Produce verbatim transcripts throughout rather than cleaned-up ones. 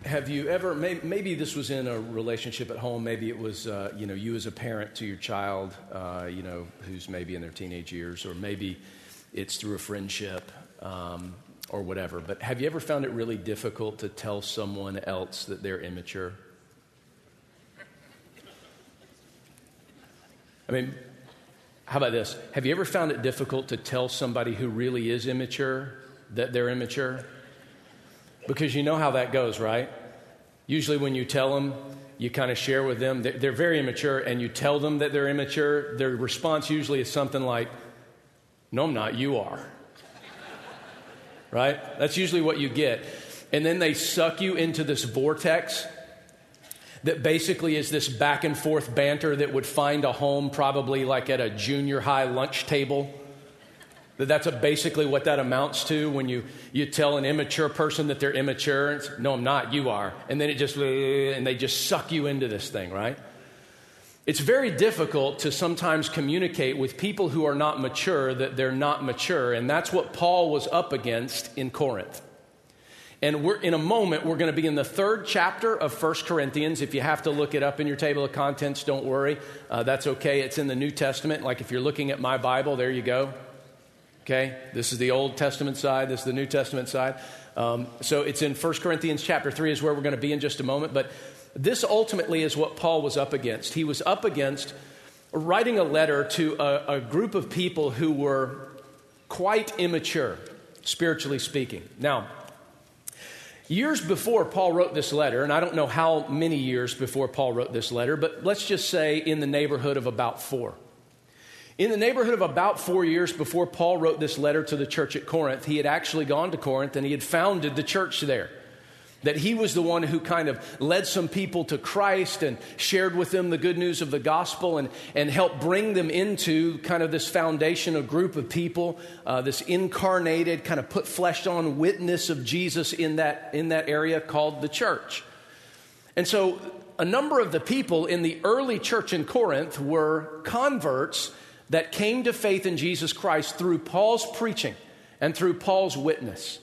Have you ever, may, maybe this was in a relationship at home, maybe it was, uh, you know, you as a parent to your child, uh, you know, who's maybe in their teenage years, or maybe it's through a friendship um, or whatever. But have you ever found it really difficult to tell someone else that they're immature? I mean, how about this? Have you ever found it difficult to tell somebody who really is immature that they're immature? Because you know how that goes, right? Usually when you tell them, you kind of share with them, they're, they're very immature, and you tell them that they're immature, their response usually is something like, no, I'm not, you are. Right? That's usually what you get. And then they suck you into this vortex that basically is this back and forth banter that would find a home probably like at a junior high lunch table. That that's a basically what that amounts to when you, you tell an immature person that they're immature. It's, no, I'm not, you are. And then it just, and they just suck you into this thing, right? It's very difficult to sometimes communicate with people who are not mature that they're not mature. And that's what Paul was up against in Corinth. And we're in a moment, we're going to be in the third chapter of First Corinthians. If you have to look it up in your table of contents, don't worry. Uh, that's okay. It's in the New Testament. Like if you're looking at my Bible, there you go. Okay, this is the Old Testament side. This is the New Testament side. Um, so it's in First Corinthians chapter three is where we're going to be in just a moment. But this ultimately is what Paul was up against. He was up against writing a letter to a, a group of people who were quite immature, spiritually speaking. Now, years before Paul wrote this letter, and I don't know how many years before Paul wrote this letter, but let's just say in the neighborhood of about four. In the neighborhood of about four years before Paul wrote this letter to the church at Corinth, he had actually gone to Corinth and he had founded the church there. That he was the one who kind of led some people to Christ and shared with them the good news of the gospel and, and helped bring them into kind of this foundational group of people, uh, this incarnated, kind of put flesh on witness of Jesus in that, in that area called the church. And so a number of the people in the early church in Corinth were converts that came to faith in Jesus Christ through Paul's preaching and through Paul's witness.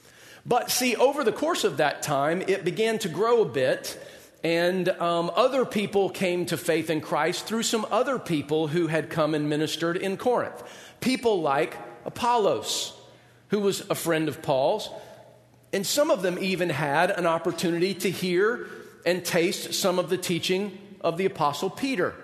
But see, over the course of that time, it began to grow a bit, and um, other people came to faith in Christ through some other people who had come and ministered in Corinth. People like Apollos, who was a friend of Paul's, and some of them even had an opportunity to hear and taste some of the teaching of the Apostle Peter.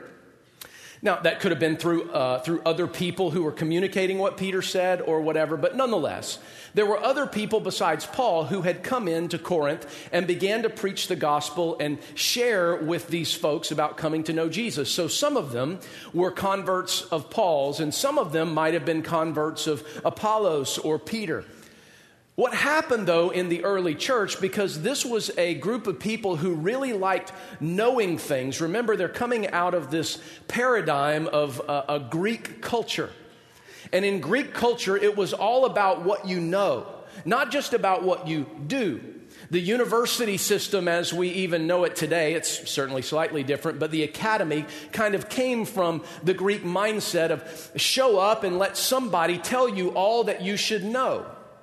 Now, that could have been through uh, through other people who were communicating what Peter said or whatever, but nonetheless, there were other people besides Paul who had come into Corinth and began to preach the gospel and share with these folks about coming to know Jesus. So some of them were converts of Paul's, and some of them might have been converts of Apollos or Peter. What happened, though, in the early church, because this was a group of people who really liked knowing things. Remember, they're coming out of this paradigm of uh, a Greek culture. And in Greek culture, it was all about what you know, not just about what you do. The university system, as we even know it today, it's certainly slightly different, but the academy kind of came from the Greek mindset of show up and let somebody tell you all that you should know.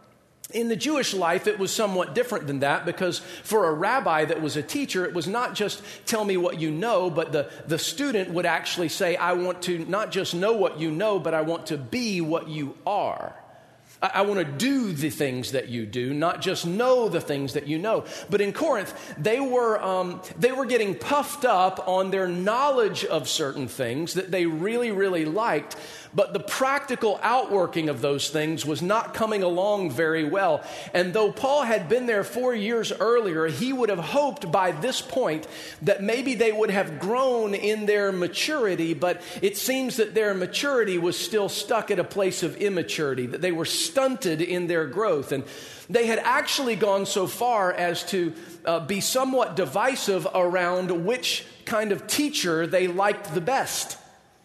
In the Jewish life, it was somewhat different than that, because for a rabbi that was a teacher, it was not just tell me what you know, but the, the student would actually say, I want to not just know what you know, but I want to be what you are. I, I want to do the things that you do, not just know the things that you know. But in Corinth, they were, um, they were getting puffed up on their knowledge of certain things that they really, really liked. But the practical outworking of those things was not coming along very well. And though Paul had been there four years earlier, he would have hoped by this point that maybe they would have grown in their maturity, but it seems that their maturity was still stuck at a place of immaturity, that they were stunted in their growth. And they had actually gone so far as to uh, be somewhat divisive around which kind of teacher they liked the best.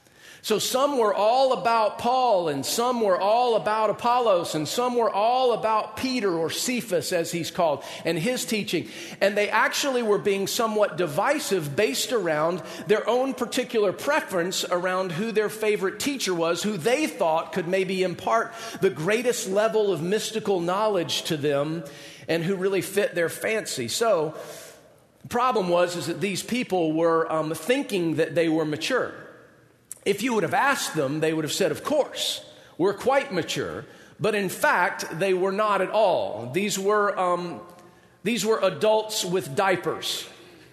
So some were all about Paul, and some were all about Apollos, and some were all about Peter, or Cephas as he's called, and his teaching. And they actually were being somewhat divisive based around their own particular preference around who their favorite teacher was, who they thought could maybe impart the greatest level of mystical knowledge to them. and who really fit their fancy. So the problem was is that these people were um, thinking that they were mature. If you would have asked them, they would have said, of course, we're quite mature. But in fact, they were not at all. These were, um, these were adults with diapers.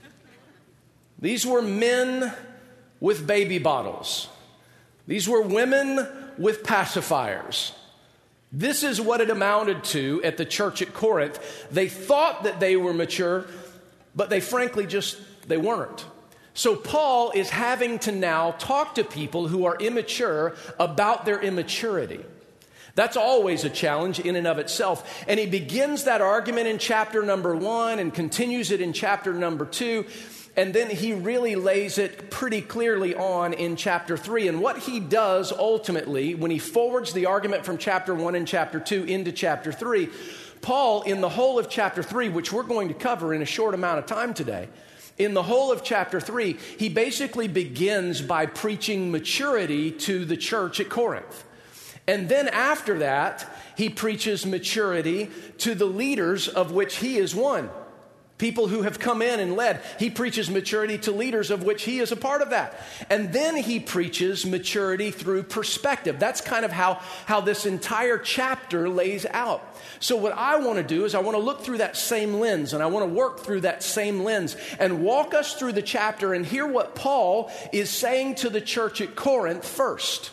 These were men with baby bottles. These were women with pacifiers. This is what it amounted to at the church at Corinth. They thought that they were mature, but they frankly just, they weren't. So Paul is having to now talk to people who are immature about their immaturity. That's always a challenge in and of itself. And he begins that argument in chapter number one and continues it in chapter number two. And then he really lays it pretty clearly on in chapter three. And what he does ultimately, when he forwards the argument from chapter one and chapter two into chapter three, Paul, in the whole of chapter three, which we're going to cover in a short amount of time today, in the whole of chapter three, he basically begins by preaching maturity to the church at Corinth. And then after that, he preaches maturity to the leaders of which he is one. People who have come in and led. He preaches maturity to leaders of which he is a part of that. And then he preaches maturity through perspective. That's kind of how, how this entire chapter lays out. So what I want to do is I want to look through that same lens, and I want to work through that same lens and walk us through the chapter and hear what Paul is saying to the church at Corinth first.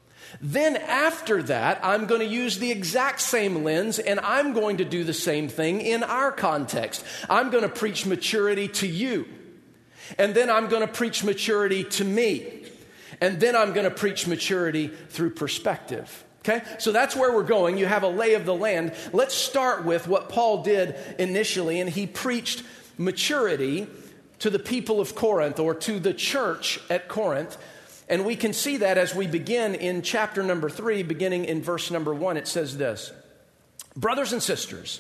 Then after that, I'm going to use the exact same lens, and I'm going to do the same thing in our context. I'm going to preach maturity to you. And then I'm going to preach maturity to me. And then I'm going to preach maturity through perspective. Okay? So that's where we're going. You have a lay of the land. Let's start with what Paul did initially, and he preached maturity to the people of Corinth, or to the church at Corinth. And we can see that as we begin in chapter number three, beginning in verse number one. It says this: "Brothers and sisters,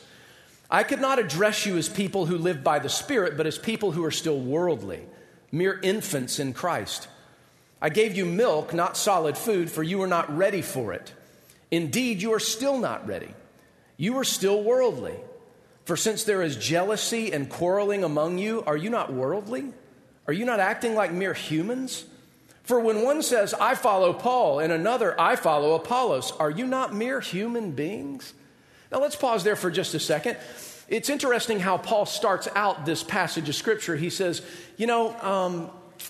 I could not address you as people who live by the Spirit, but as people who are still worldly, mere infants in Christ. I gave you milk, not solid food, for you were not ready for it. Indeed, you are still not ready. You are still worldly. For since there is jealousy and quarreling among you, are you not worldly? Are you not acting like mere humans? For when one says, 'I follow Paul,' and another, 'I follow Apollos,' are you not mere human beings?" Now let's pause there for just a second. It's interesting how Paul starts out this passage of Scripture. He says, you know, um,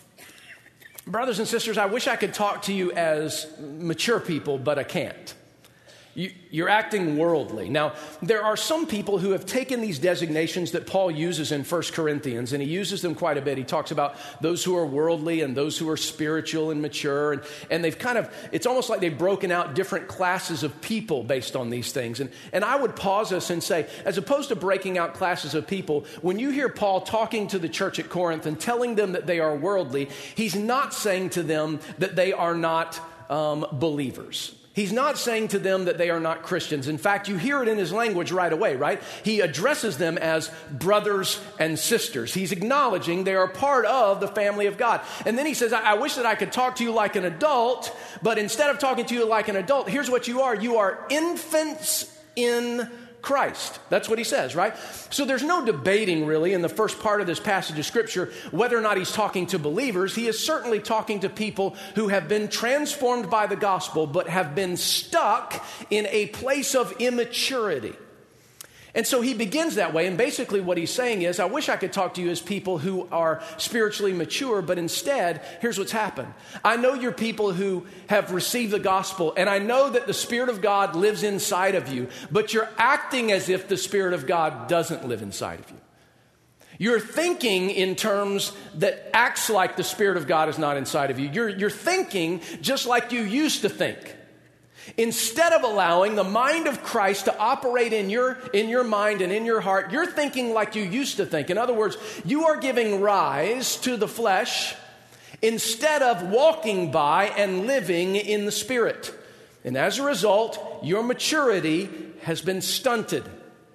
brothers and sisters, I wish I could talk to you as mature people, but I can't. You, you're acting worldly. Now, there are some people who have taken these designations that Paul uses in First Corinthians, and he uses them quite a bit. He talks about those who are worldly and those who are spiritual and mature, and, and they've kind of, it's almost like they've broken out different classes of people based on these things. And, and I would pause us and say, as opposed to breaking out classes of people, when you hear Paul talking to the church at Corinth and telling them that they are worldly, he's not saying to them that they are not um, believers. He's not saying to them that they are not Christians. In fact, you hear it in his language right away, right? He addresses them as brothers and sisters. He's acknowledging they are part of the family of God. And then he says, I, I wish that I could talk to you like an adult, but instead of talking to you like an adult, here's what you are. You are infants in Christ. That's what he says, right? So there's no debating really in the first part of this passage of Scripture whether or not he's talking to believers. He is certainly talking to people who have been transformed by the gospel but have been stuck in a place of immaturity. And so he begins that way, and basically what he's saying is, I wish I could talk to you as people who are spiritually mature, but instead, here's what's happened. I know you're people who have received the gospel, and I know that the Spirit of God lives inside of you, but you're acting as if the Spirit of God doesn't live inside of you. You're thinking in terms that acts like the Spirit of God is not inside of you. You're, you're thinking just like you used to think. Instead of allowing the mind of Christ to operate in your, in your mind and in your heart, you're thinking like you used to think. In other words, you are giving rise to the flesh instead of walking by and living in the Spirit. And as a result, your maturity has been stunted.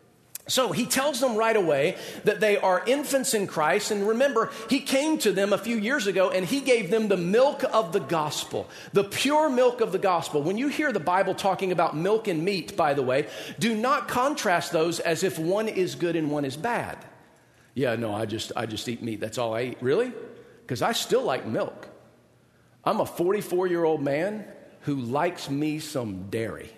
So he tells them right away that they are infants in Christ. And remember, he came to them a few years ago and he gave them the milk of the gospel, the pure milk of the gospel. When you hear the Bible talking about milk and meat, by the way, do not contrast those as if one is good and one is bad. Yeah, no, I just I just eat meat. That's all I eat. Really? Because I still like milk. I'm a forty-four-year-old man who likes me some dairy.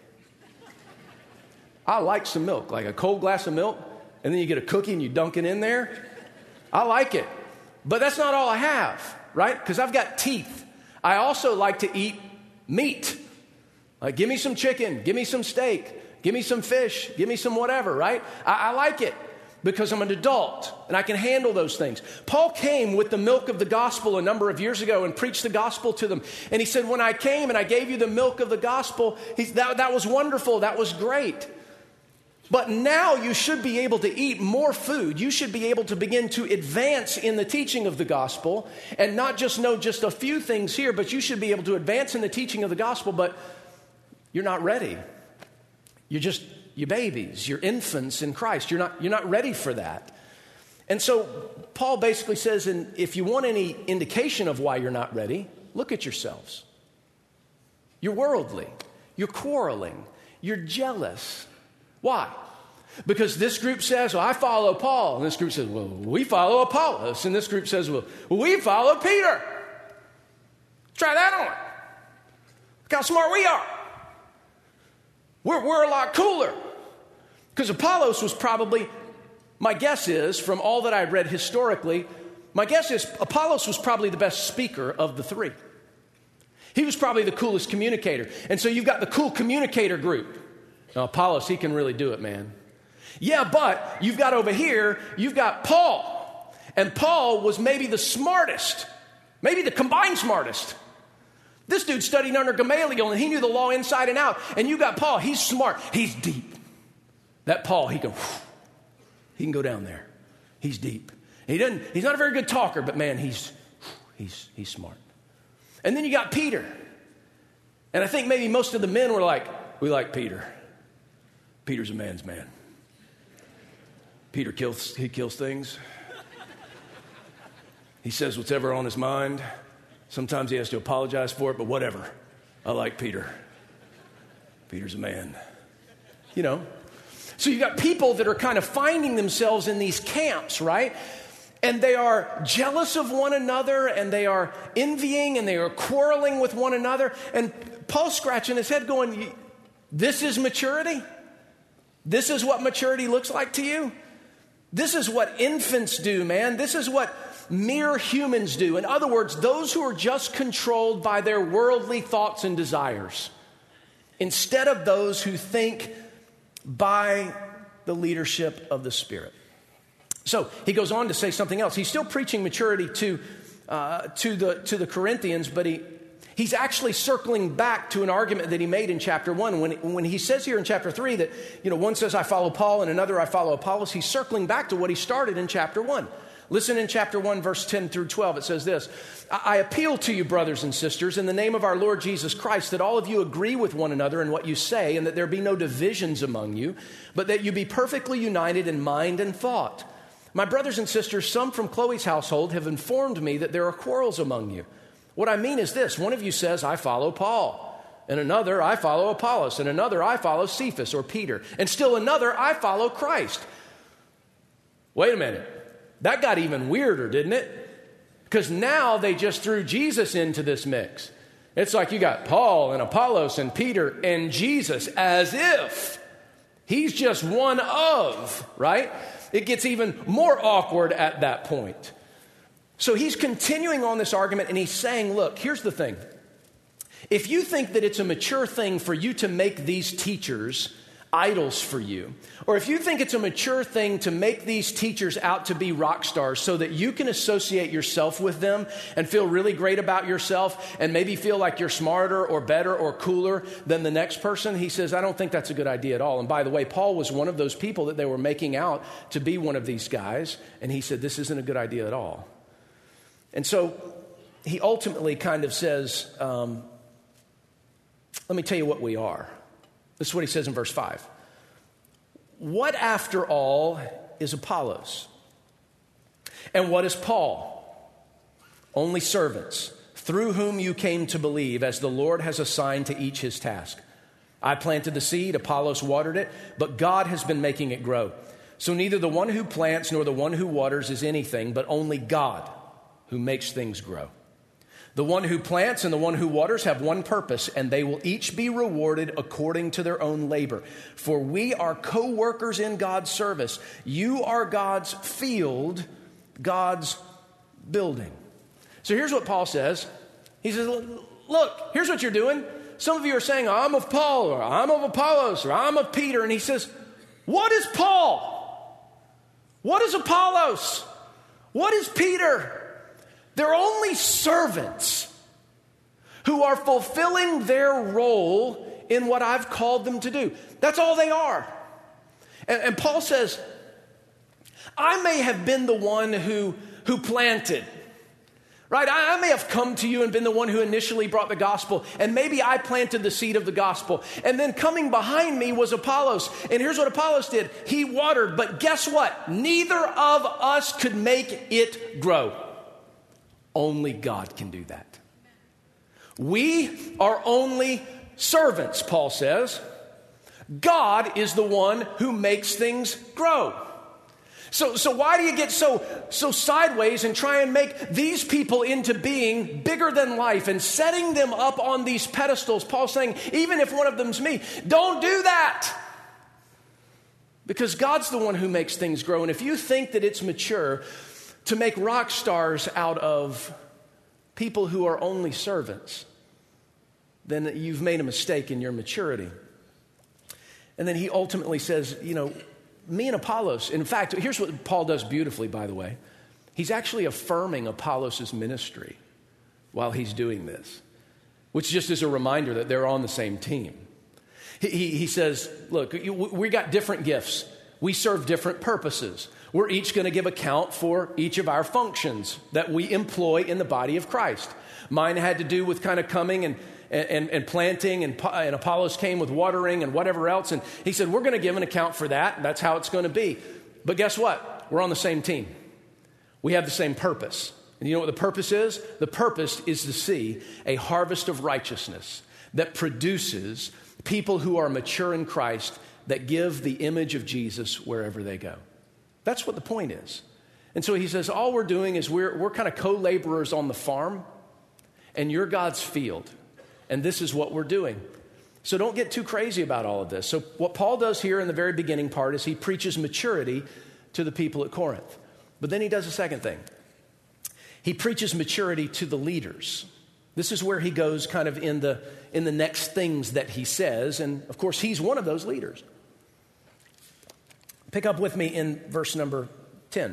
I like some milk, like a cold glass of milk, and then you get a cookie and you dunk it in there. I like it. But that's not all I have, right? Because I've got teeth. I also like to eat meat. Like, give me some chicken, give me some steak, give me some fish, give me some whatever, right? I, I like it because I'm an adult and I can handle those things. Paul came with the milk of the gospel a number of years ago and preached the gospel to them. And he said, when I came and I gave you the milk of the gospel, he, that, that was wonderful, that was great. But now you should be able to eat more food. You should be able to begin to advance in the teaching of the gospel and not just know just a few things here, but you should be able to advance in the teaching of the gospel, but you're not ready. You're just, you're babies, you're infants in Christ. You're not, you're not ready for that. And so Paul basically says, and if you want any indication of why you're not ready, look at yourselves. You're worldly. You're quarreling. You're jealous. Why? Because this group says, well, I follow Paul. And this group says, well, we follow Apollos. And this group says, well, we follow Peter. Try that on. Look how smart we are. We're, we're a lot cooler. Because Apollos was probably, my guess is, from all that I've read historically, my guess is Apollos was probably the best speaker of the three. He was probably the coolest communicator. And so you've got the cool communicator group. Now, Apollos, he can really do it, man. Yeah, but you've got over here, you've got Paul. And Paul was maybe the smartest, maybe the combined smartest. This dude studied under Gamaliel and he knew the law inside and out. And you got Paul, he's smart, he's deep. That Paul, he can, he can go down there. He's deep. He doesn't, he's not a very good talker, but man, he's, he's, he's smart. And then you got Peter. And I think maybe most of the men were like, we like Peter. Peter's a man's man. Peter kills, he kills things. He says whatever on his mind. Sometimes he has to apologize for it, but whatever. I like Peter. Peter's a man. You know. So you got people that are kind of finding themselves in these camps, right? And they are jealous of one another, and they are envying, and they are quarreling with one another. And Paul's scratching his head going, this is maturity? This is what maturity looks like to you? This is what infants do, man. This is what mere humans do. In other words, those who are just controlled by their worldly thoughts and desires, instead of those who think by the leadership of the Spirit. So he goes on to say something else. He's still preaching maturity to uh, to the to the Corinthians, but he he's actually circling back to an argument that he made in chapter one. When when he says here in chapter three that, you know, one says I follow Paul and another I follow Apollos, he's circling back to what he started in chapter one. Listen in chapter one, verse ten through twelve. It says this: I appeal to you, brothers and sisters, in the name of our Lord Jesus Christ, that all of you agree with one another in what you say, and that there be no divisions among you, but that you be perfectly united in mind and thought. My brothers and sisters, some from Chloe's household have informed me that there are quarrels among you. What I mean is this: one of you says, I follow Paul, and another, I follow Apollos, and another, I follow Cephas or Peter, and still another, I follow Christ. Wait a minute. That got even weirder, didn't it? Because now they just threw Jesus into this mix. It's like you got Paul and Apollos and Peter and Jesus, as if he's just one of, right? It gets even more awkward at that point. So he's continuing on this argument and he's saying, look, here's the thing. If you think that it's a mature thing for you to make these teachers idols for you, or if you think it's a mature thing to make these teachers out to be rock stars so that you can associate yourself with them and feel really great about yourself and maybe feel like you're smarter or better or cooler than the next person, he says, I don't think that's a good idea at all. And by the way, Paul was one of those people that they were making out to be one of these guys, and he said, this isn't a good idea at all. And so he ultimately kind of says, um, let me tell you what we are. This is what he says in verse five. what after all is Apollos? And what is Paul? Only servants, through whom you came to believe, as the Lord has assigned to each his task. I planted the seed, Apollos watered it, but God has been making it grow. So neither the one who plants nor the one who waters is anything, but only God who makes things grow. The one who plants and the one who waters have one purpose, and they will each be rewarded according to their own labor. For we are co-workers in God's service. You are God's field, God's building. So here's what Paul says. He says, look, here's what you're doing. Some of you are saying, I'm of Paul, or I'm of Apollos, or I'm of Peter. And he says, what is Paul? What is Apollos? What is Peter? They're only servants who are fulfilling their role in what I've called them to do. That's all they are. And, and Paul says, I may have been the one who, who planted. Right? I, I may have come to you and been the one who initially brought the gospel, and maybe I planted the seed of the gospel. And then coming behind me was Apollos. And here's what Apollos did. He watered, but guess what? Neither of us could make it grow. Only God can do that. We are only servants, Paul says. God is the one who makes things grow. So, so why do you get so, so sideways and try and make these people into being bigger than life and setting them up on these pedestals? Paul's saying, even if one of them's me, don't do that. Because God's the one who makes things grow. And if you think that it's mature to make rock stars out of people who are only servants, then you've made a mistake in your maturity. And then he ultimately says, you know, me and Apollos, in fact, here's what Paul does beautifully, by the way. He's actually affirming Apollos' ministry while he's doing this, which just is a reminder that they're on the same team. He, he, he says, look, we got different gifts. We serve different purposes. We're each going to give account for each of our functions that we employ in the body of Christ. Mine had to do with kind of coming and And, and planting, and, and Apollos came with watering and whatever else. And he said, we're going to give an account for that. That's how it's going to be. But guess what? We're on the same team. We have the same purpose. And you know what the purpose is? The purpose is to see a harvest of righteousness that produces people who are mature in Christ that give the image of Jesus wherever they go. That's what the point is. And so he says, all we're doing is we're, we're kind of co-laborers on the farm, and you're God's field. And this is what we're doing. So don't get too crazy about all of this. So what Paul does here in the very beginning part is he preaches maturity to the people at Corinth. But then he does a second thing. He preaches maturity to the leaders. This is where he goes kind of in the, in the next things that he says. And of course, he's one of those leaders. Pick up with me in verse number ten.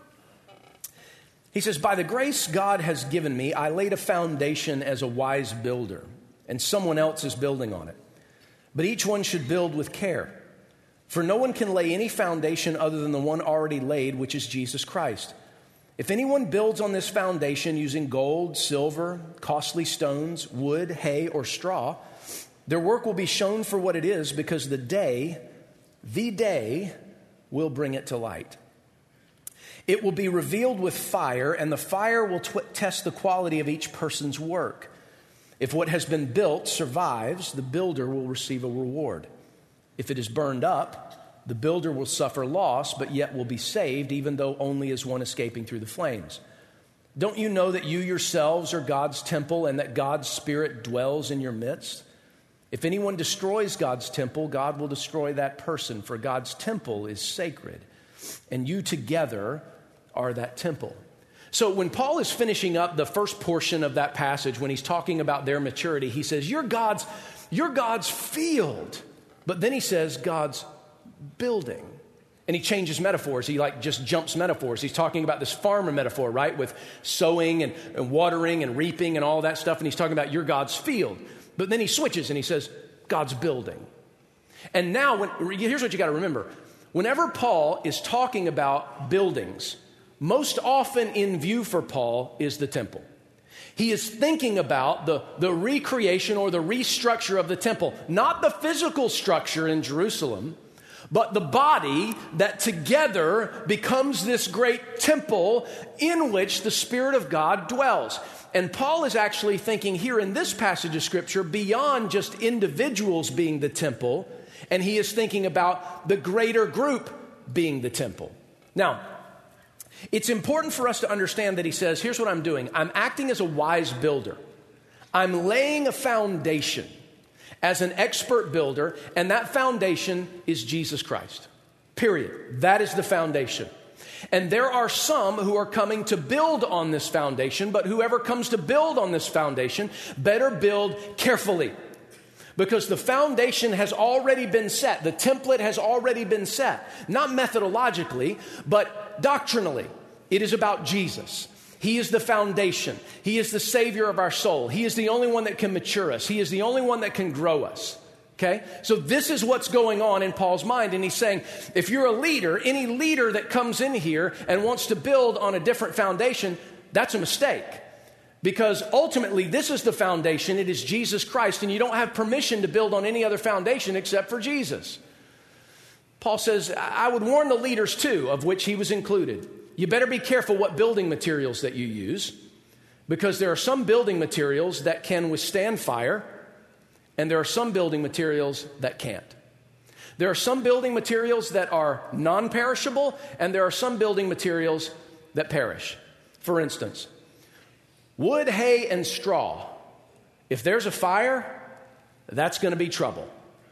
He says, by the grace God has given me, I laid a foundation as a wise builder, and someone else is building on it. But each one should build with care. For no one can lay any foundation other than the one already laid, which is Jesus Christ. If anyone builds on this foundation using gold, silver, costly stones, wood, hay, or straw, their work will be shown for what it is, because the day, the day will bring it to light. It will be revealed with fire, and the fire will tw- test the quality of each person's work. If what has been built survives, the builder will receive a reward. If it is burned up, the builder will suffer loss, but yet will be saved, even though only as one escaping through the flames. Don't you know that you yourselves are God's temple and that God's Spirit dwells in your midst? If anyone destroys God's temple, God will destroy that person, for God's temple is sacred, and you together are that temple. So when Paul is finishing up the first portion of that passage, when he's talking about their maturity, he says, you're God's, you're God's field. But then he says, God's building. And he changes metaphors. He like just jumps metaphors. He's talking about this farmer metaphor, right? With sowing and, and watering and reaping and all that stuff. And he's talking about you're God's field. But then he switches and he says, God's building. And now, when, here's what you got to remember. Whenever Paul is talking about buildings, most often in view for Paul is the temple. He is thinking about the, the recreation or the restructure of the temple, not the physical structure in Jerusalem, but the body that together becomes this great temple in which the Spirit of God dwells. And Paul is actually thinking here in this passage of Scripture beyond just individuals being the temple, and he is thinking about the greater group being the temple. Now, it's important for us to understand that he says, here's what I'm doing. I'm acting as a wise builder. I'm laying a foundation as an expert builder, and that foundation is Jesus Christ. Period. That is the foundation. And there are some who are coming to build on this foundation, but whoever comes to build on this foundation better build carefully, because the foundation has already been set. The template has already been set, not methodologically, but doctrinally. It is about Jesus. He is the foundation. He is the Savior of our soul. He is the only one that can mature us. He is the only one that can grow us. Okay? So this is what's going on in Paul's mind. And he's saying, if you're a leader, any leader that comes in here and wants to build on a different foundation, that's a mistake. Because ultimately, this is the foundation. It is Jesus Christ. And you don't have permission to build on any other foundation except for Jesus. Paul says, I would warn the leaders too, of which he was included. You better be careful what building materials that you use, because there are some building materials that can withstand fire, and there are some building materials that can't. There are some building materials that are non-perishable, and there are some building materials that perish. For instance, wood, hay, and straw. If there's a fire, that's going to be trouble.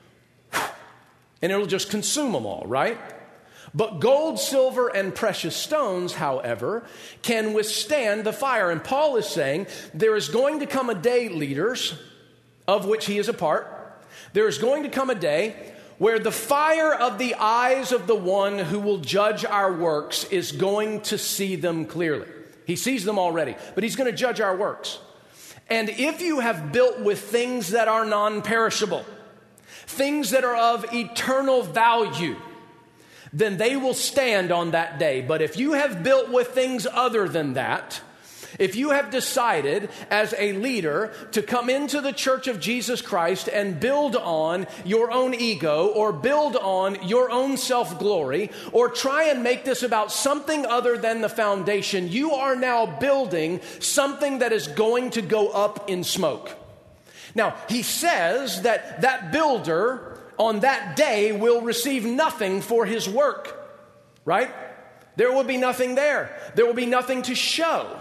And it'll just consume them all, right? But gold, silver, and precious stones, however, can withstand the fire. And Paul is saying there is going to come a day, leaders, of which he is a part. There is going to come a day where the fire of the eyes of the one who will judge our works is going to see them clearly. He sees them already, but he's going to judge our works. And if you have built with things that are non-perishable, things that are of eternal value, then they will stand on that day. But if you have built with things other than that, if you have decided as a leader to come into the church of Jesus Christ and build on your own ego, or build on your own self-glory, or try and make this about something other than the foundation, you are now building something that is going to go up in smoke. Now, he says that that builder on that day will receive nothing for his work, right? There will be nothing there. There will be nothing to show.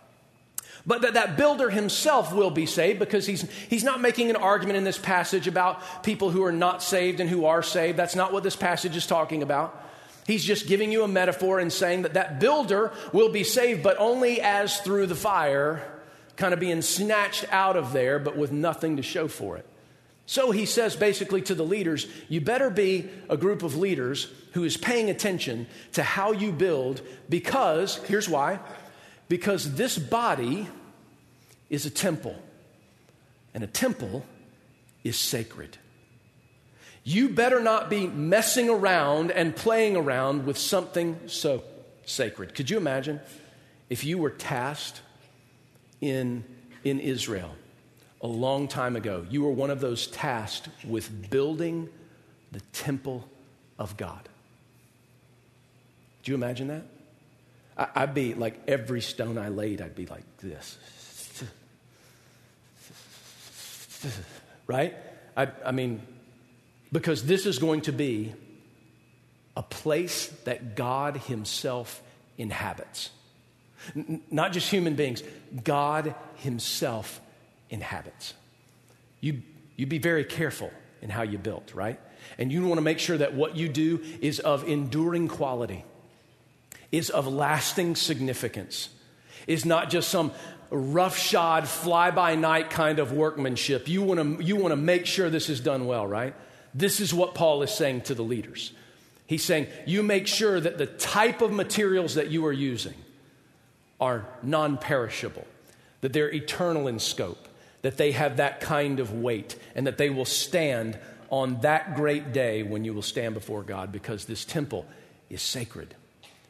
But that, that builder himself will be saved, because he's, he's not making an argument in this passage about people who are not saved and who are saved. That's not what this passage is talking about. He's just giving you a metaphor and saying that that builder will be saved, but only as through the fire, kind of being snatched out of there, but with nothing to show for it. So he says basically to the leaders, you better be a group of leaders who is paying attention to how you build, because, here's why, because this body is a temple, and a temple is sacred. You better not be messing around and playing around with something so sacred. Could you imagine if you were tasked in, in Israel a long time ago, you were one of those tasked with building the temple of God? Do you imagine that? I, I'd be like, every stone I laid, I'd be like this. Right? I, I mean, because this is going to be a place that God himself inhabits. N- not just human beings, God himself inhabits. You, you be very careful in how you build, right? And you want to make sure that what you do is of enduring quality, is of lasting significance, is not just some roughshod, fly-by-night kind of workmanship. You want to, you want to make sure this is done well, right? This is what Paul is saying to the leaders. He's saying, you make sure that the type of materials that you are using are non-perishable, that they're eternal in scope, that they have that kind of weight, and that they will stand on that great day when you will stand before God, because this temple is sacred,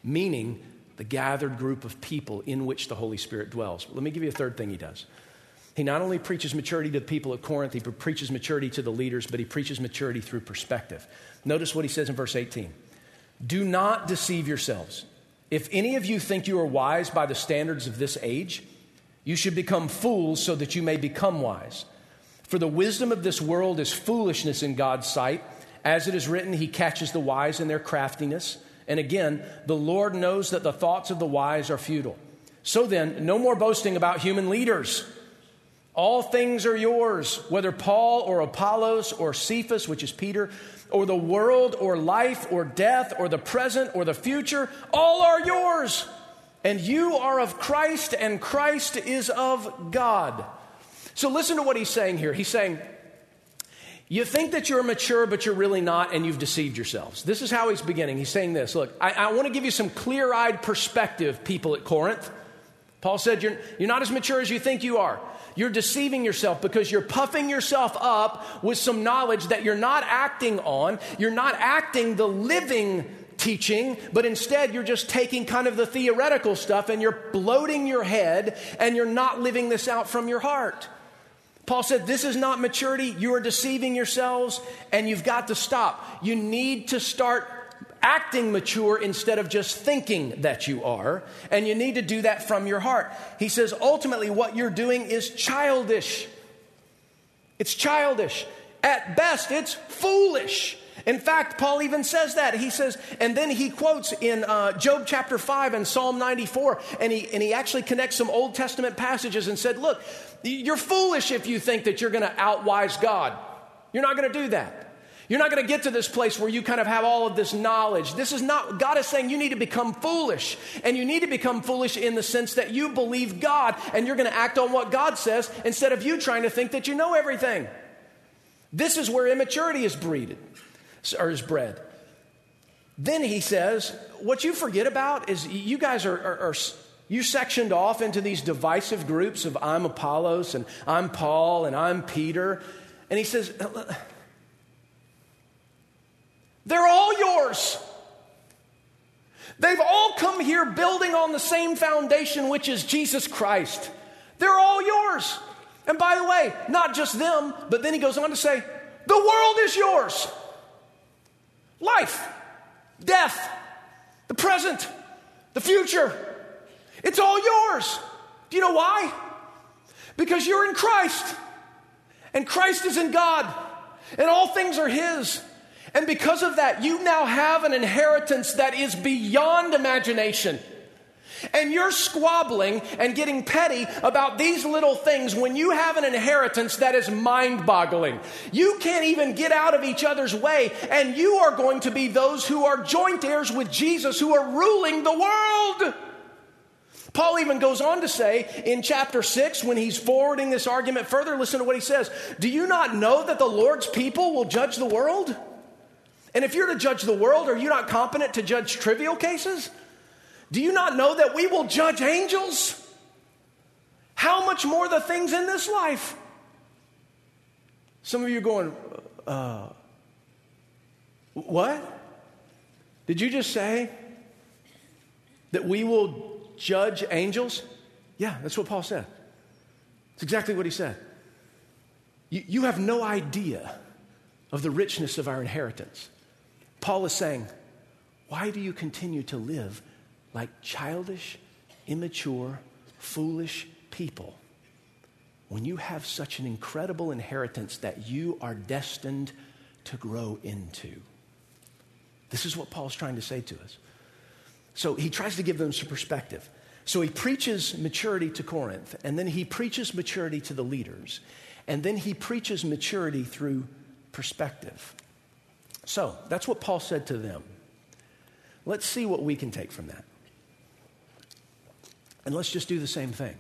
meaning the gathered group of people in which the Holy Spirit dwells. Let me give you a third thing he does. He not only preaches maturity to the people at Corinth, he preaches maturity to the leaders, but he preaches maturity through perspective. Notice what he says in verse eighteen. Do not deceive yourselves. If any of you think you are wise by the standards of this age, you should become fools so that you may become wise. For the wisdom of this world is foolishness in God's sight. As it is written, he catches the wise in their craftiness. And again, the Lord knows that the thoughts of the wise are futile. So then, no more boasting about human leaders. All things are yours, whether Paul or Apollos or Cephas, which is Peter, or the world or life or death or the present or the future, all are yours. And you are of Christ, and Christ is of God. So listen to what he's saying here. He's saying, you think that you're mature, but you're really not, and you've deceived yourselves. This is how he's beginning. He's saying this. Look, I, I want to give you some clear-eyed perspective, people at Corinth. Paul said, you're, you're not as mature as you think you are. You're deceiving yourself because you're puffing yourself up with some knowledge that you're not acting on. You're not acting the living teaching, but instead you're just taking kind of the theoretical stuff and you're bloating your head and you're not living this out from your heart. Paul said, this is not maturity. You are deceiving yourselves and you've got to stop. You need to start acting mature instead of just thinking that you are. And you need to do that from your heart. He says, ultimately, what you're doing is childish. It's childish. At best, it's foolish. In fact, Paul even says that. He says, and then he quotes in uh, Job chapter five and Psalm ninety-four, and he, and he actually connects some Old Testament passages and said, look, you're foolish if you think that you're going to outwise God. You're not going to do that. You're not going to get to this place where you kind of have all of this knowledge. This is not, God is saying you need to become foolish. And you need to become foolish in the sense that you believe God and you're going to act on what God says instead of you trying to think that you know everything. This is where immaturity is breeded, or is bred. Then he says, what you forget about is you guys are, are, are you sectioned off into these divisive groups of I'm Apollos and I'm Paul and I'm Peter. And he says, they're all yours. They've all come here building on the same foundation, which is Jesus Christ. They're all yours. And by the way, not just them, but then he goes on to say, the world is yours. Life, death, the present, the future. It's all yours. Do you know why? Because you're in Christ. And Christ is in God. And all things are his. And because of that, you now have an inheritance that is beyond imagination. And you're squabbling and getting petty about these little things when you have an inheritance that is mind-boggling. You can't even get out of each other's way, and you are going to be those who are joint heirs with Jesus, who are ruling the world. Paul even goes on to say in chapter six, when he's forwarding this argument further, listen to what he says. Do you not know that the Lord's people will judge the world? And if you're to judge the world, are you not competent to judge trivial cases? Do you not know that we will judge angels? How much more the things in this life? Some of you are going, uh, what? Did you just say that we will judge angels? Yeah, that's what Paul said. It's exactly what he said. You, you have no idea of the richness of our inheritance. Paul is saying, why do you continue to live like childish, immature, foolish people when you have such an incredible inheritance that you are destined to grow into? This is what Paul's trying to say to us. So he tries to give them some perspective. So he preaches maturity to Corinth, and then he preaches maturity to the leaders, and then he preaches maturity through perspective. So that's what Paul said to them. Let's see what we can take from that. And let's just do the same thing.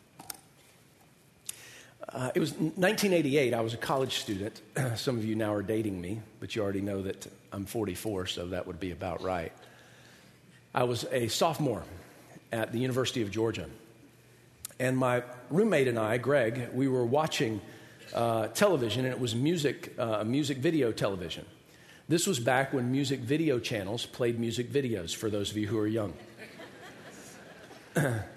Uh, it was nineteen eighty-eight. I was a college student. Some of you now are dating me, but you already know that I'm forty-four, so that would be about right. I was a sophomore at the University of Georgia. And my roommate and I, Greg, we were watching uh, television, and it was music, uh, music video television. This was back when music video channels played music videos, for those of you who are young.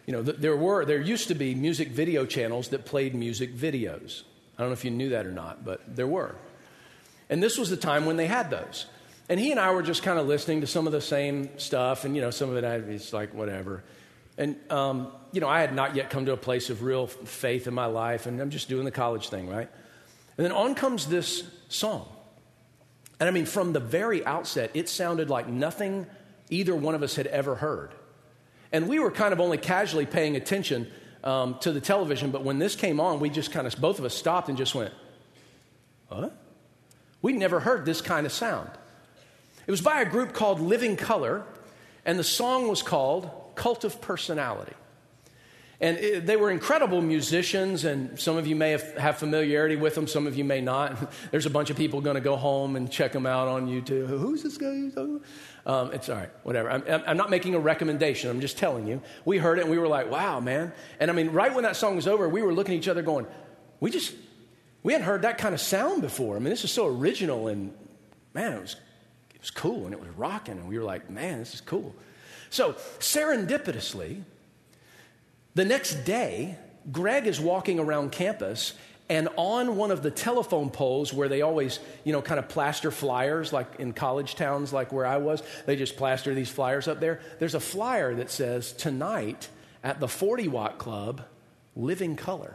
you know, th- there were, there used to be music video channels that played music videos. I don't know if you knew that or not, but there were. And this was the time when they had those. And he and I were just kind of listening to some of the same stuff, and, you know, some of it, I, it's like, whatever. And, um, you know, I had not yet come to a place of real faith in my life, and I'm just doing the college thing, right? And then on comes this song. And I mean, from the very outset, it sounded like nothing either one of us had ever heard. And we were kind of only casually paying attention um, to the television, but when this came on, we just kind of, both of us stopped and just went, what? We'd never heard this kind of sound. It was by a group called Living Colour, and the song was called Cult of Personality. And it, they were incredible musicians, and some of you may have, have familiarity with them, some of you may not. There's a bunch of people going to go home and check them out on YouTube. Who's this guy you're talking about? Um, it's all right, whatever. I'm, I'm not making a recommendation. I'm just telling you. We heard it, and we were like, wow, man. And I mean, right when that song was over, we were looking at each other going, we just, we hadn't heard that kind of sound before. I mean, this is so original, and man, it was It was cool, and it was rocking, and we were like, man, this is cool. So serendipitously, the next day, Greg is walking around campus, and on one of the telephone poles where they always, you know, kind of plaster flyers, like in college towns like where I was, they just plaster these flyers up there. There's a flyer that says, tonight at the forty watt Club, Living Colour.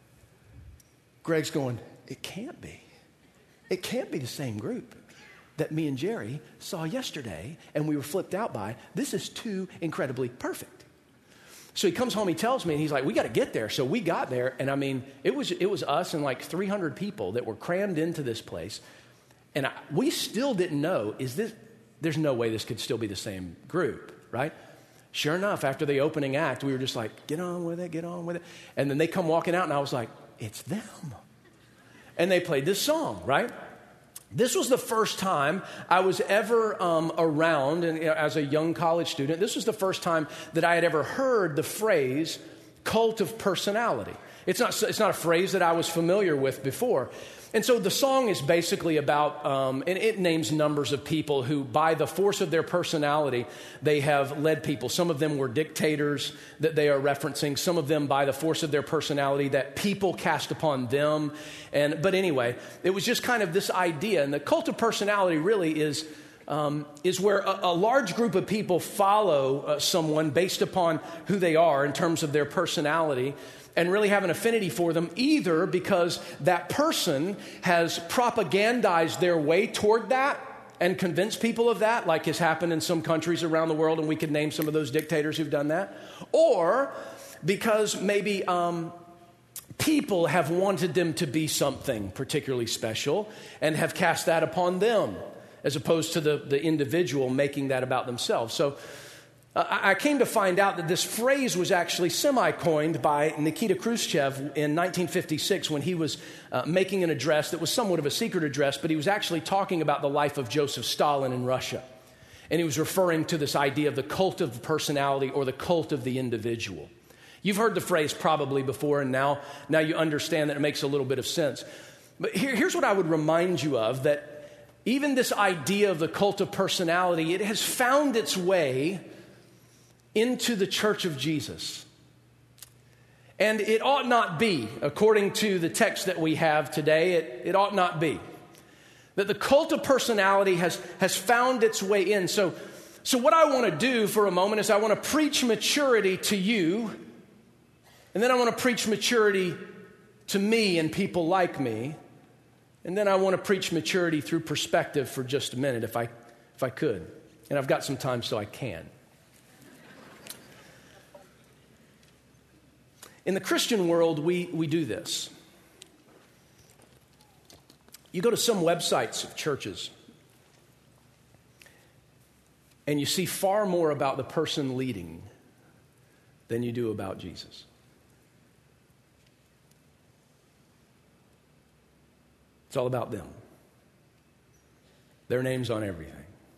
Greg's going, it can't be. It can't be the same group that me and Jerry saw yesterday and we were flipped out by. This is too incredibly perfect. So he comes home, he tells me, and he's like, we got to get there. So we got there, and I mean, it was it was us and like three hundred people that were crammed into this place. And I, we still didn't know, is this, there's no way this could still be the same group, right? Sure enough, after the opening act, we were just like, get on with it, get on with it. And then they come walking out, and I was like, it's them. And they played this song, right? This was the first time I was ever um, around, and you know, as a young college student, this was the first time that I had ever heard the phrase cult of personality. It's not, it's not a phrase that I was familiar with before. And so the song is basically about, um, and it names numbers of people who, by the force of their personality, they have led people. Some of them were dictators that they are referencing. Some of them, by the force of their personality, that people cast upon them. And but anyway, it was just kind of this idea. And the cult of personality really is um, is where a, a large group of people follow uh, someone based upon who they are in terms of their personality, and really have an affinity for them, either because that person has propagandized their way toward that and convinced people of that, like has happened in some countries around the world, and we could name some of those dictators who've done that, or because maybe um, people have wanted them to be something particularly special and have cast that upon them, as opposed to the, the individual making that about themselves. So I came to find out that this phrase was actually semi-coined by Nikita Khrushchev in nineteen fifty-six when he was uh, making an address that was somewhat of a secret address, but he was actually talking about the life of Joseph Stalin in Russia. And he was referring to this idea of the cult of personality or the cult of the individual. You've heard the phrase probably before, and now, now you understand that it makes a little bit of sense. But here, here's what I would remind you of, that even this idea of the cult of personality, it has found its way into the Church of Jesus. And it ought not be, according to the text that we have today, it, it ought not be. That the cult of personality has, has found its way in. So, so what I want to do for a moment is I want to preach maturity to you, and then I want to preach maturity to me and people like me, and then I want to preach maturity through perspective for just a minute, if I, if I could. And I've got some time, so I can. In the Christian world, we, we do this. You go to some websites of churches, and you see far more about the person leading than you do about Jesus. It's all about them. Their name's on everything.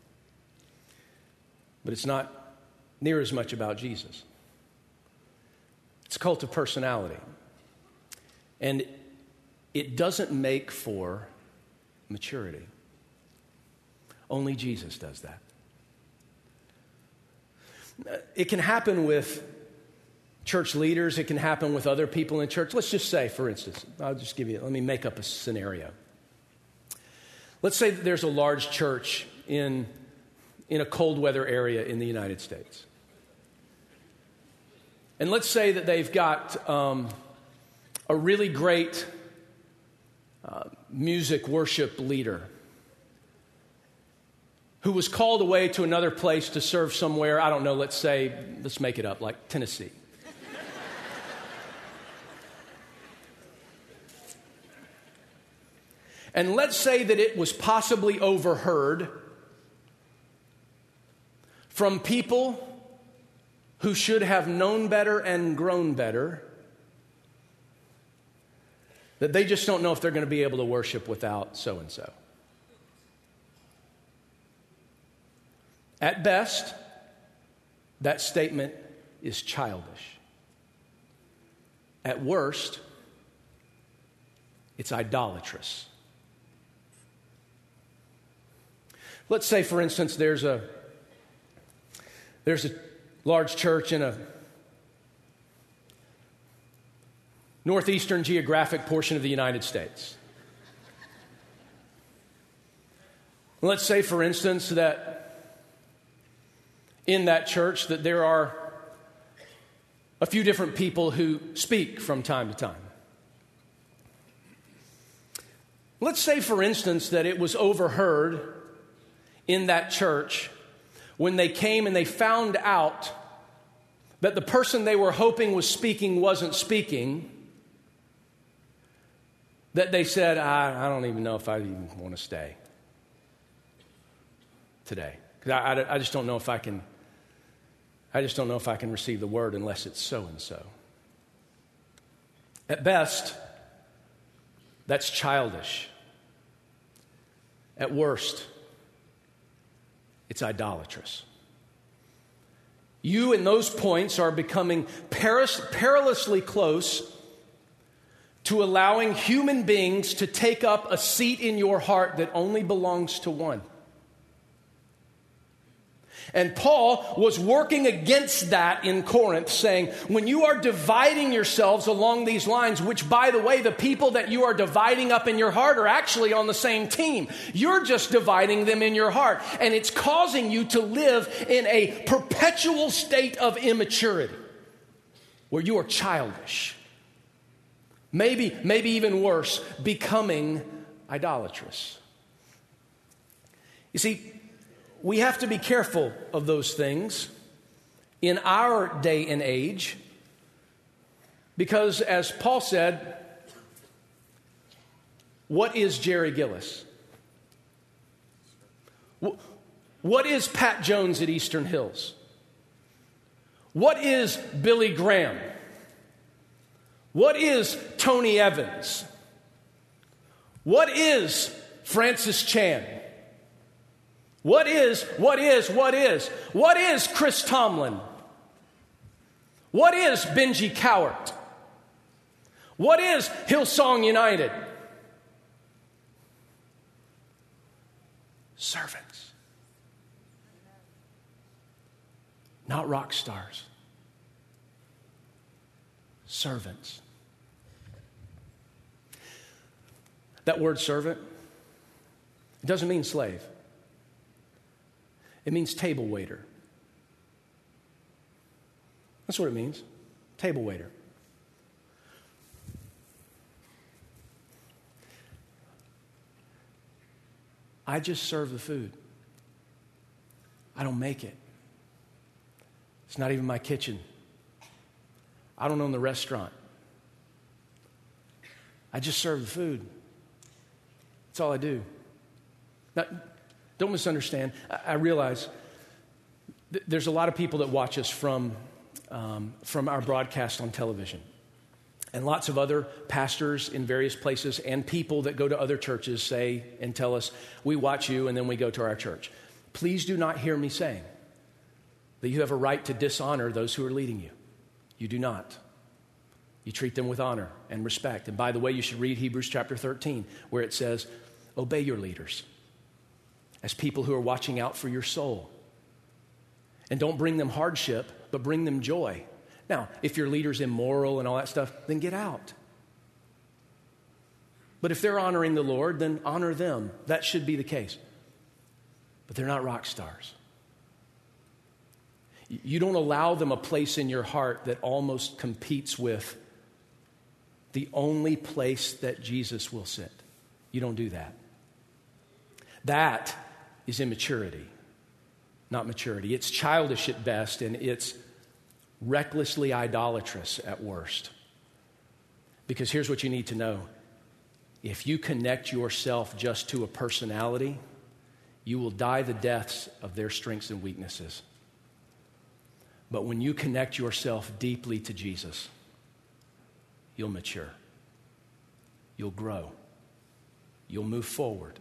But it's not near as much about Jesus. It's a cult of personality. And it doesn't make for maturity. Only Jesus does that. It can happen with church leaders. It can happen with other people in church. Let's just say, for instance, I'll just give you, let me make up a scenario. Let's say that there's a large church in, in a cold weather area in the United States. And let's say that they've got um, a really great uh, music worship leader who was called away to another place to serve somewhere, I don't know, let's say, let's make it up, like Tennessee. And let's say that it was possibly overheard from people who should have known better and grown better, that they just don't know if they're going to be able to worship without so-and-so. At best, that statement is childish. At worst, it's idolatrous. Let's say, for instance, there's a there's a large church in a northeastern geographic portion of the United States. Let's say, for instance, that in that church that there are a few different people who speak from time to time. Let's say, for instance, that it was overheard in that church when they came and they found out that the person they were hoping was speaking wasn't speaking, that they said, I, I don't even know if I even want to stay today. Because I, I, I just don't know if I can, I just don't know if I can receive the word unless it's so-and-so. At best, that's childish. At worst, it's idolatrous. You, in those points, are becoming peris- perilously close to allowing human beings to take up a seat in your heart that only belongs to one. And Paul was working against that in Corinth, saying, when you are dividing yourselves along these lines, which, by the way, the people that you are dividing up in your heart are actually on the same team. You're just dividing them in your heart. And it's causing you to live in a perpetual state of immaturity, where you are childish. Maybe, maybe even worse, becoming idolatrous. You see, we have to be careful of those things in our day and age because, as Paul said, what is Jerry Gillis? What is Pat Jones at Eastern Hills? What is Billy Graham? What is Tony Evans? What is Francis Chan? What is, what is, what is? What is Chris Tomlin? What is Benji Cowart? What is Hillsong United? Servants. Not rock stars. Servants. That word servant, it doesn't mean slave. It means table waiter. That's what it means. Table waiter. I just serve the food. I don't make it. It's not even my kitchen. I don't own the restaurant. I just serve the food. That's all I do. Now, don't misunderstand. I, I realize th- there's a lot of people that watch us from, um, from our broadcast on television. And lots of other pastors in various places and people that go to other churches say and tell us, we watch you and then we go to our church. Please do not hear me saying that you have a right to dishonor those who are leading you. You do not. You treat them with honor and respect. And by the way, you should read Hebrews chapter thirteen, where it says, obey your leaders as people who are watching out for your soul. And don't bring them hardship, but bring them joy. Now, if your leader's immoral and all that stuff, then get out. But if they're honoring the Lord, then honor them. That should be the case. But they're not rock stars. You don't allow them a place in your heart that almost competes with the only place that Jesus will sit. You don't do that. That is immaturity, not maturity. It's childish at best, and it's recklessly idolatrous at worst. Because here's what you need to know. If you connect yourself just to a personality, you will die the deaths of their strengths and weaknesses. But when you connect yourself deeply to Jesus, you'll mature. You'll grow. You'll move forward.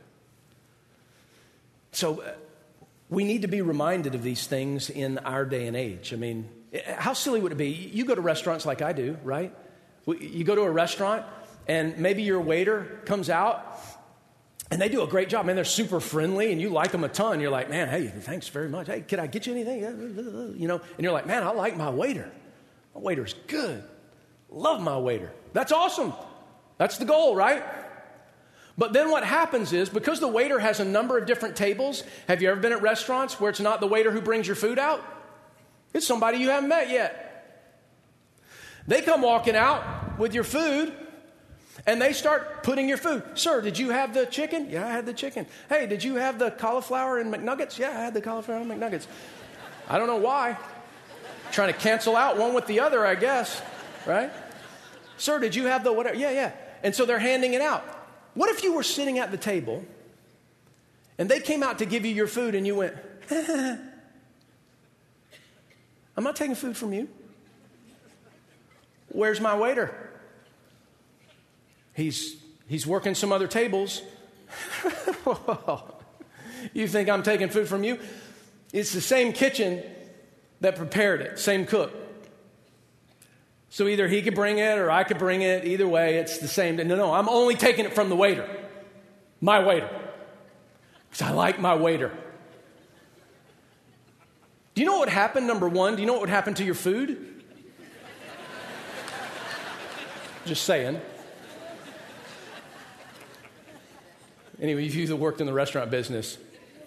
So uh, we need to be reminded of these things in our day and age. I mean, how silly would it be? You go to restaurants like I do, right? You go to a restaurant, and maybe your waiter comes out, and they do a great job. Man, they're super friendly, and you like them a ton. You're like, man, hey, thanks very much. Hey, can I get you anything? You know, and you're like, man, I like my waiter. My waiter's good. Love my waiter. That's awesome. That's the goal, right? But then what happens is, because the waiter has a number of different tables, have you ever been at restaurants where it's not the waiter who brings your food out? It's somebody you haven't met yet. They come walking out with your food, and they start putting your food. Sir, did you have the chicken? Yeah, I had the chicken. Hey, did you have the cauliflower and McNuggets? Yeah, I had the cauliflower and McNuggets. I don't know why. Trying to cancel out one with the other, I guess, right? Sir, did you have the whatever? Yeah, yeah. And so they're handing it out. What if you were sitting at the table, and they came out to give you your food, and you went, I'm not taking food from you. Where's my waiter? He's he's working some other tables. You think I'm taking food from you? It's the same kitchen that prepared it, same cook. So either he could bring it or I could bring it. Either way, it's the same. No, no, I'm only taking it from the waiter. My waiter. Because I like my waiter. Do you know what happened, number one? Do you know what would happen to your food? Just saying. Anyway, if you that worked in the restaurant business.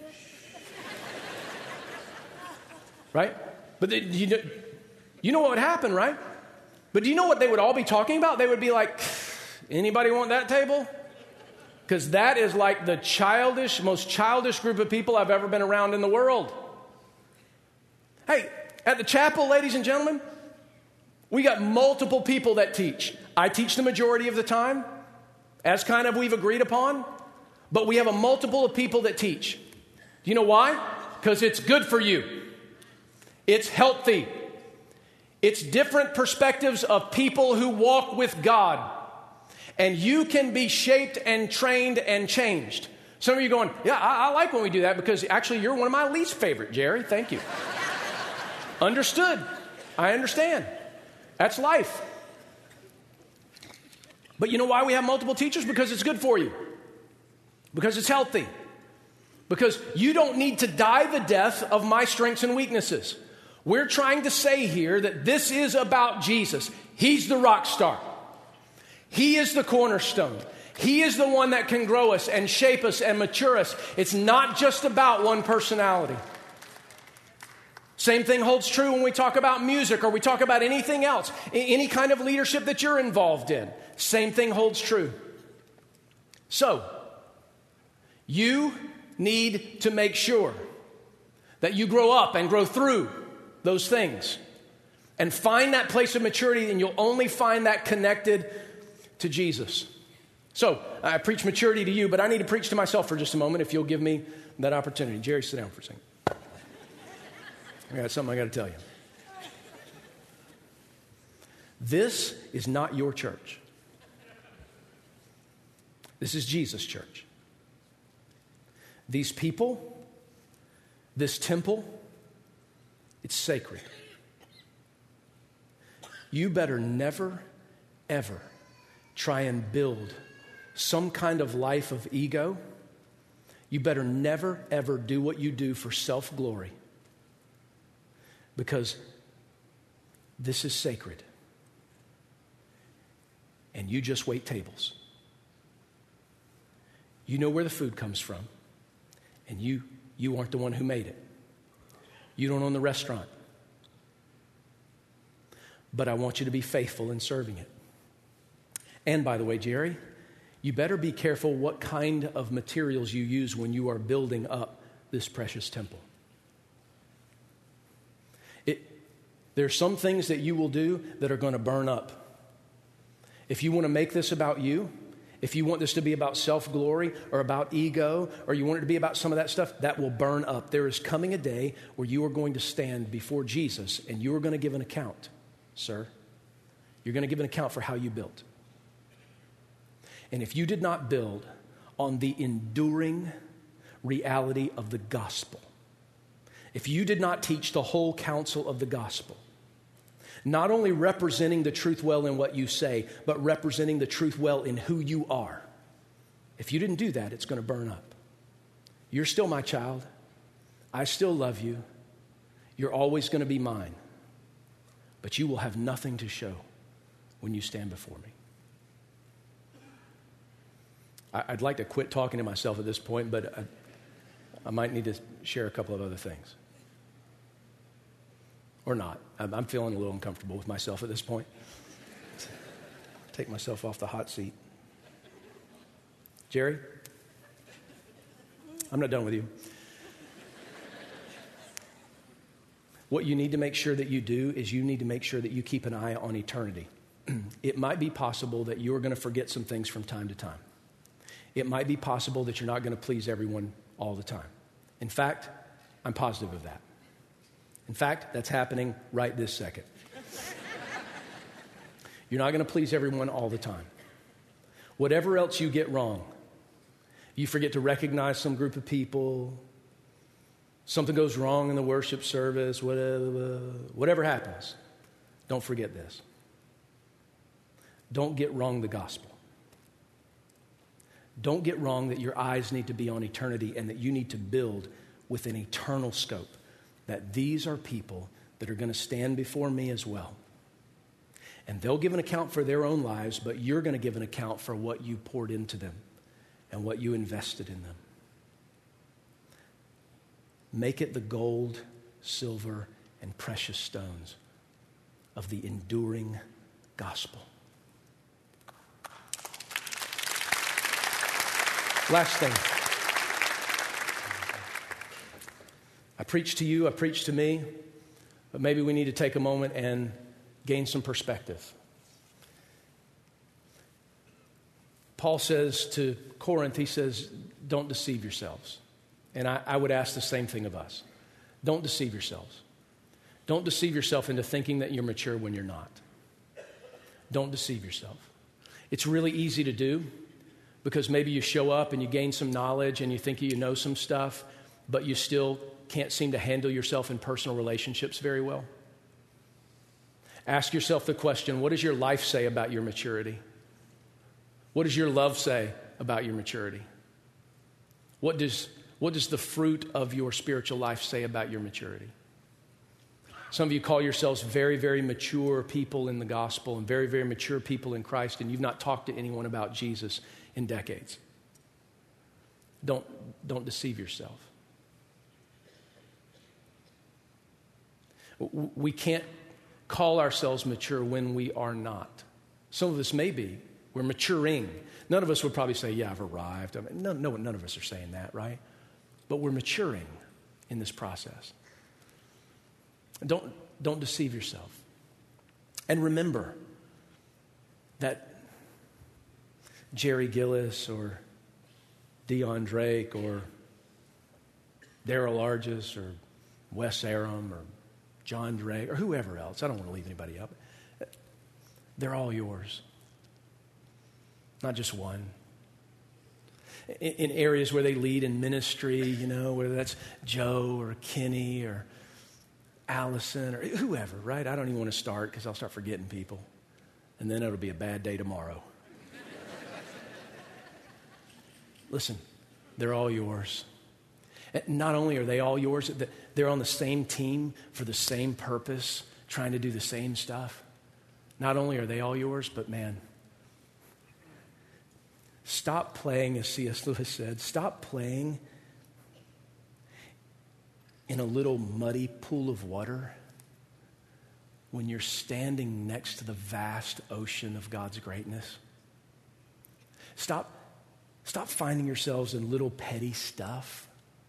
Right? But the, you, know, you know what would happen, right? But do you know what they would all be talking about? They would be like, anybody want that table? Because that is like the childish, most childish group of people I've ever been around in the world. Hey, at the chapel, ladies and gentlemen, we got multiple people that teach. I teach the majority of the time, as kind of we've agreed upon. But we have a multiple of people that teach. Do you know why? Because it's good for you. It's healthy. It's different perspectives of people who walk with God. And you can be shaped and trained and changed. Some of you are going, yeah, I, I like when we do that because actually you're one of my least favorite, Jerry. Thank you. Understood. I understand. That's life. But you know why we have multiple teachers? Because it's good for you. Because it's healthy. Because you don't need to die the death of my strengths and weaknesses. We're trying to say here that this is about Jesus. He's the rock star. He is the cornerstone. He is the one that can grow us and shape us and mature us. It's not just about one personality. Same thing holds true when we talk about music or we talk about anything else. Any kind of leadership that you're involved in. Same thing holds true. So, you need to make sure that you grow up and grow through those things and find that place of maturity, and you'll only find that connected to Jesus. So, I preach maturity to you, but I need to preach to myself for just a moment if you'll give me that opportunity. Jerry, sit down for a second. I got something I got to tell you. This is not your church. This is Jesus' church. These people, this temple, it's sacred. You better never, ever try and build some kind of life of ego. You better never, ever do what you do for self-glory. Because This is sacred. And you just wait tables. You know where the food comes from, and you, you aren't the one who made it. You don't own the restaurant. But I want you to be faithful in serving it. And by the way, Jerry, you better be careful what kind of materials you use when you are building up this precious temple. It, there are some things that you will do that are going to burn up. If you want to make this about you, if you want this to be about self-glory or about ego, or you want it to be about some of that stuff, that will burn up. There is coming a day where you are going to stand before Jesus and you are going to give an account, sir. You're going to give an account for how you built. And if you did not build on the enduring reality of the gospel, if you did not teach the whole counsel of the gospel, not only representing the truth well in what you say, but representing the truth well in who you are, if you didn't do that, it's going to burn up. You're still my child. I still love you. You're always going to be mine. But you will have nothing to show when you stand before me. I'd like to quit talking to myself at this point, but I, I might need to share a couple of other things. Or not. I'm, I'm feeling a little uncomfortable with myself at this point. Take myself off the hot seat. Jerry? I'm not done with you. What you need to make sure that you do is you need to make sure that you keep an eye on eternity. It might be possible that you're going to forget some things from time to time. It might be possible that you're not going to please everyone all the time. In fact, I'm positive of that. In fact, that's happening right this second. You're not going to please everyone all the time. Whatever else you get wrong, you forget to recognize some group of people, something goes wrong in the worship service, whatever, whatever happens, don't forget this. Don't get wrong the gospel. Don't get wrong that your eyes need to be on eternity and that you need to build with an eternal scope. That these are people that are going to stand before me as well. And they'll give an account for their own lives, but you're going to give an account for what you poured into them and what you invested in them. Make it the gold, silver, and precious stones of the enduring gospel. Last thing. I preach to you, I preach to me, but maybe we need to take a moment and gain some perspective. Paul says to Corinth, he says, don't deceive yourselves. And I, I would ask the same thing of us. Don't deceive yourselves. Don't deceive yourself into thinking that you're mature when you're not. Don't deceive yourself. It's really easy to do because maybe you show up and you gain some knowledge and you think you know some stuff, but you still can't seem to handle yourself in personal relationships very well. Ask yourself the question, what does your life say about your maturity? What does your love say about your maturity? What does, what does the fruit of your spiritual life say about your maturity? Some of you call yourselves very, very mature people in the gospel and very, very mature people in Christ, and you've not talked to anyone about Jesus in decades. Don't, don't deceive yourself. We can't call ourselves mature when we are not. Some of us may be. We're maturing. None of us would probably say, yeah, I've arrived. I mean, no, no, none of us are saying that, right? But we're maturing in this process. Don't, don't deceive yourself. And remember that Jerry Gillis or Dion Drake or Daryl Argis or Wes Aram or John Drake or whoever else, I don't want to leave anybody up. They're all yours. Not just one. In, in areas where they lead in ministry, you know, whether that's Joe or Kenny or Allison or whoever, right? I don't even want to start because I'll start forgetting people. And then it'll be a bad day tomorrow. Listen, they're all yours. And not only are they all yours, they're on the same team for the same purpose trying to do the same stuff. Not only are they all yours, but man, stop playing, as C S Lewis said, stop playing in a little muddy pool of water when you're standing next to the vast ocean of God's greatness. Stop, stop finding yourselves in little petty stuff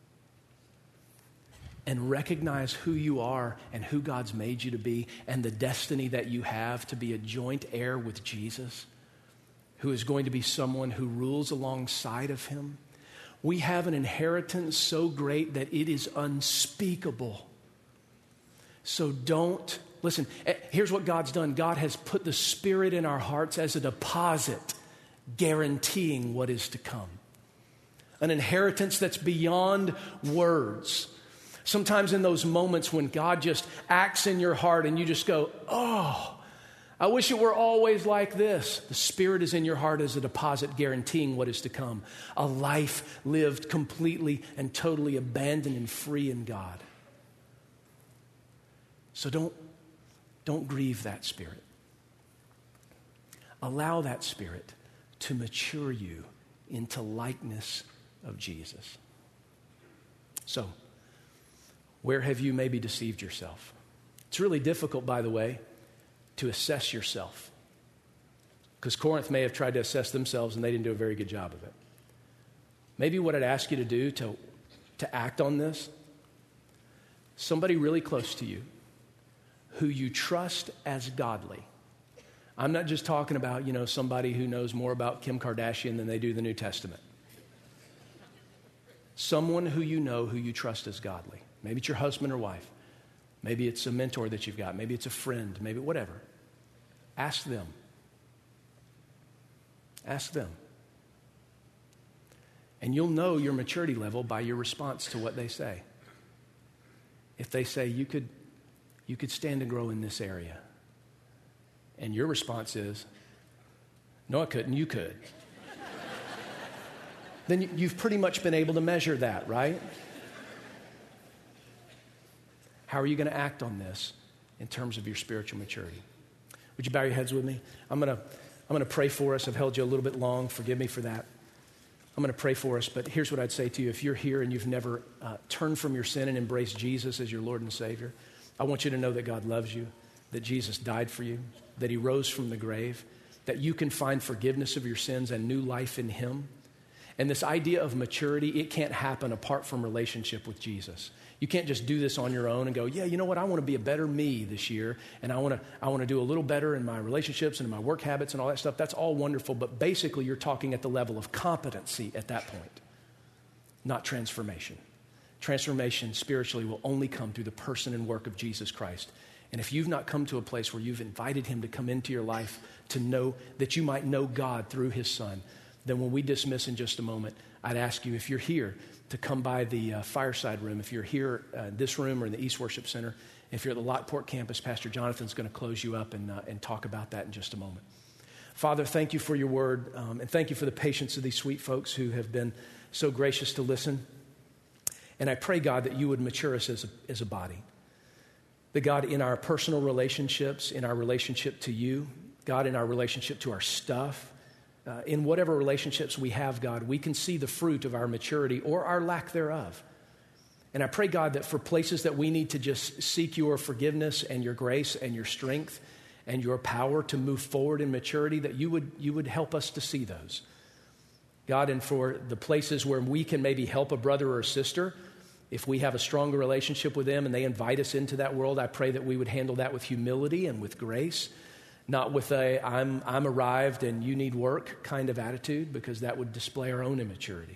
and recognize who you are and who God's made you to be and the destiny that you have to be a joint heir with Jesus, who is going to be someone who rules alongside of him. We have an inheritance so great that it is unspeakable. So don't, listen, here's what God's done. God has put the Spirit in our hearts as a deposit, guaranteeing what is to come. An inheritance that's beyond words. Sometimes in those moments when God just acts in your heart and you just go, oh, I wish it were always like this. The Spirit is in your heart as a deposit guaranteeing what is to come. A life lived completely and totally abandoned and free in God. So don't, don't grieve that Spirit. Allow that Spirit to mature you into likeness of Jesus. So, where have you maybe deceived yourself? It's really difficult, by the way, to assess yourself. Because Corinth may have tried to assess themselves and they didn't do a very good job of it. Maybe what I'd ask you to do to, to act on this, somebody really close to you who you trust as godly. I'm not just talking about, you know, somebody who knows more about Kim Kardashian than they do the New Testament. Someone who you know, who you trust as godly. Maybe it's your husband or wife. Maybe it's a mentor that you've got. Maybe it's a friend. Maybe whatever. Ask them. Ask them. And you'll know your maturity level by your response to what they say. If they say, you could, you could stand and grow in this area. And your response is, no, I couldn't, you could. Then you've pretty much been able to measure that, right? How are you going to act on this in terms of your spiritual maturity? Would you bow your heads with me? I'm going to I'm going to pray for us. I've held you a little bit long. Forgive me for that. I'm going to pray for us, but here's what I'd say to you. If you're here and you've never uh, turned from your sin and embraced Jesus as your Lord and Savior, I want you to know that God loves you, that Jesus died for you, that he rose from the grave, that you can find forgiveness of your sins and new life in him. And this idea of maturity, it can't happen apart from relationship with Jesus. You can't just do this on your own and go, yeah, you know what, I want to be a better me this year, and I want to I want to do a little better in my relationships and in my work habits and all that stuff. That's all wonderful, but basically you're talking at the level of competency at that point, not transformation. Transformation spiritually will only come through the person and work of Jesus Christ. And if you've not come to a place where you've invited him to come into your life to know that you might know God through his Son, then when we dismiss in just a moment, I'd ask you, if you're here, to come by the uh, fireside room. If you're here uh, in this room or in the East Worship Center, if you're at the Lockport campus, Pastor Jonathan's going to close you up and, uh, and talk about that in just a moment. Father, thank you for your word, um, and thank you for the patience of these sweet folks who have been so gracious to listen. And I pray, God, that you would mature us as a, as a body. That, God, in our personal relationships, in our relationship to you, God, in our relationship to our stuff, Uh, in whatever relationships we have, God, we can see the fruit of our maturity or our lack thereof. And I pray, God, that for places that we need to just seek your forgiveness and your grace and your strength and your power to move forward in maturity, that you would, you would help us to see those. God, and for the places where we can maybe help a brother or a sister, if we have a stronger relationship with them and they invite us into that world, I pray that we would handle that with humility and with grace. Not with a, I'm, I'm arrived and you need work kind of attitude, because that would display our own immaturity.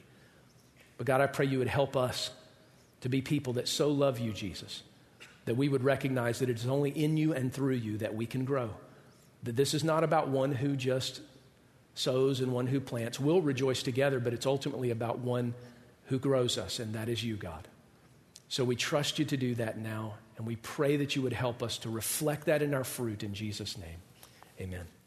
But God, I pray you would help us to be people that so love you, Jesus, that we would recognize that it is only in you and through you that we can grow. That this is not about one who just sows and one who plants. We'll rejoice together, but it's ultimately about one who grows us, and that is you, God. So we trust you to do that now, and we pray that you would help us to reflect that in our fruit in Jesus' name. Amen.